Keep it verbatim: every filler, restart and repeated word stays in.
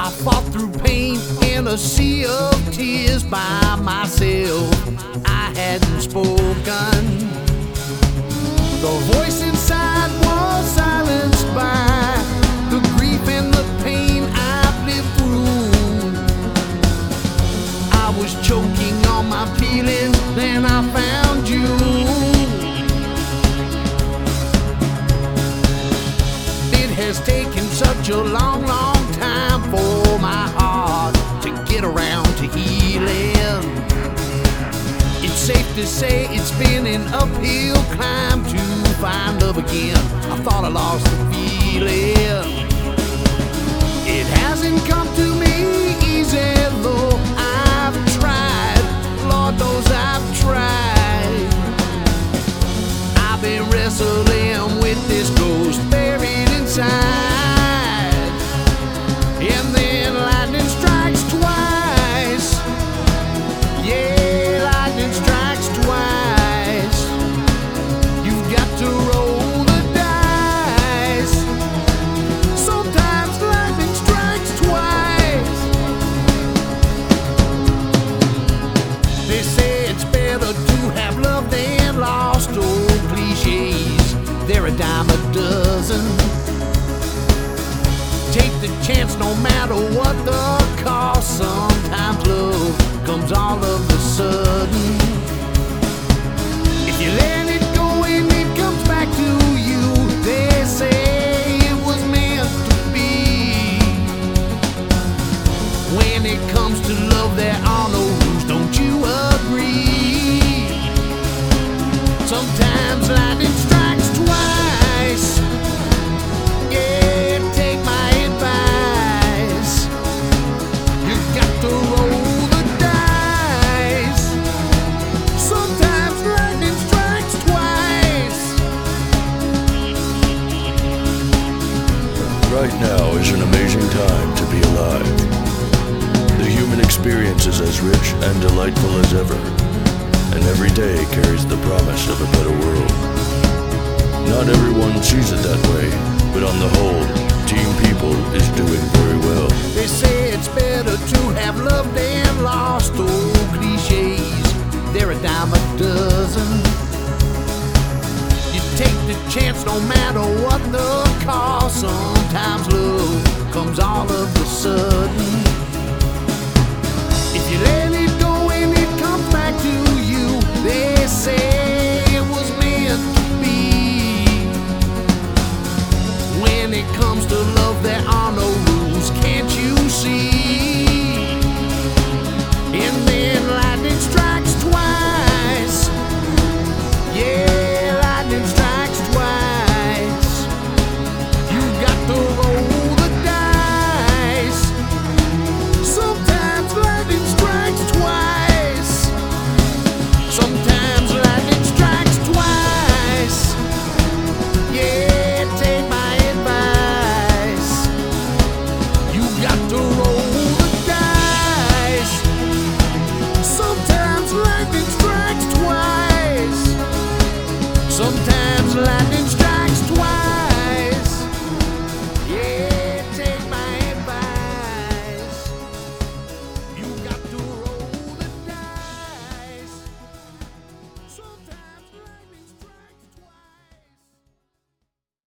I fought through pain in a sea of tears by myself. I hadn't spoken. The voice inside was silenced by the grief and the pain I've lived through. I was choking on my feelings, then I found you. It has taken such a long, long time for my heart to get around to healing. It's safe to say it's been an uphill climb to find love again. I thought I lost the feeling. It hasn't come to me easy though I've tried. Lord knows I've tried. I've been wrestling with this ghost buried inside. And then lightning strikes twice. Yeah, lightning strikes twice. You've got to roll the dice. Sometimes lightning strikes twice. They say it's better to have loved than lost. Old cliches, they're a dime a dozen. Take the chance no matter what the cost. Sometimes love comes all of a sudden. If you let it go and it comes back to you, they say it was meant to be. When it comes to love there are no rules, don't you agree? Sometimes lightning strikes twice. Yeah, take my advice. You got to roll the dice. Sometimes lightning strikes twice. Right now is an amazing time to be alive. The human experience is as rich and delightful as ever, and every day carries the promise of a better world. Not everyone sees it that way, but on the whole, Team People is doing very well. They say it's better to have loved than lost. Old cliches, they're a dime a dozen. You take the chance no matter what the cost. Sometimes love comes all of a sudden.